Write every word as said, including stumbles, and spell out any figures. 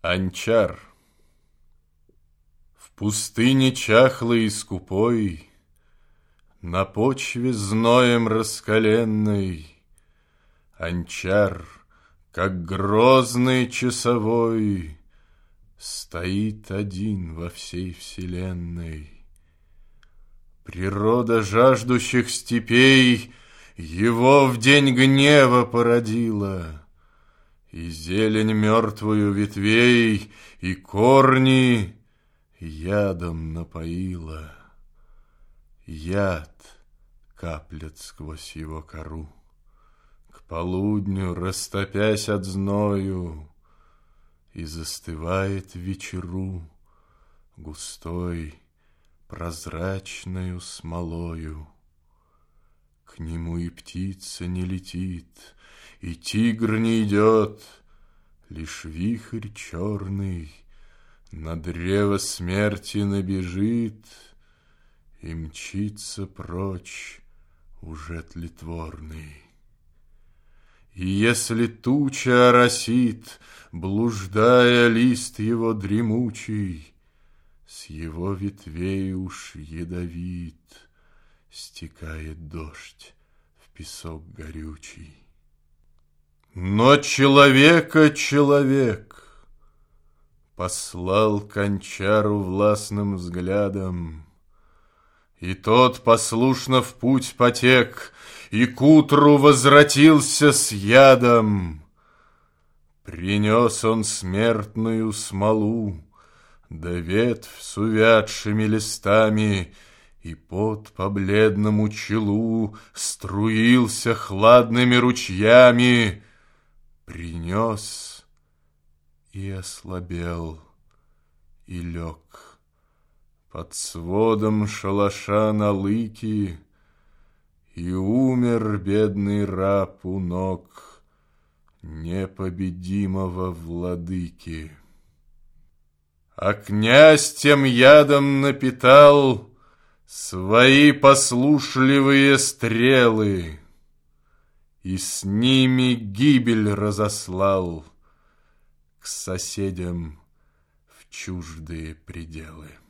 Анчар. В пустыне чахлой и скупой, на почве зноем раскаленной, Анчар, как грозный часовой, стоит один во всей вселенной. Природа жаждущих степей его в день гнева породила, и зелень мертвую ветвей, и корни ядом напоила. Яд каплет сквозь его кору, к полудню растопясь от зною, и застывает в вечеру густой прозрачною смолою. К нему и птица не летит, и тигр не идет, лишь вихрь черный на древо смерти набежит и мчится прочь уже тлетворный. И если туча оросит, блуждая лист его дремучий, с его ветвей уж ядовит стекает дождь в песок горючий. Но человека человек послал к Анчару властным взглядом, и тот послушно в путь потек, и к утру возвратился с ядом. Принес он смертную смолу, да ветвь с увядшими листами, и пот по бледному челу струился хладными ручьями. Принес и ослабел, и лег под сводом шалаша на лыки, и умер бедный раб у ног непобедимого владыки. А князь тем ядом напитал свои послушливые стрелы, и с ними гибель разослал к соседям в чуждые пределы.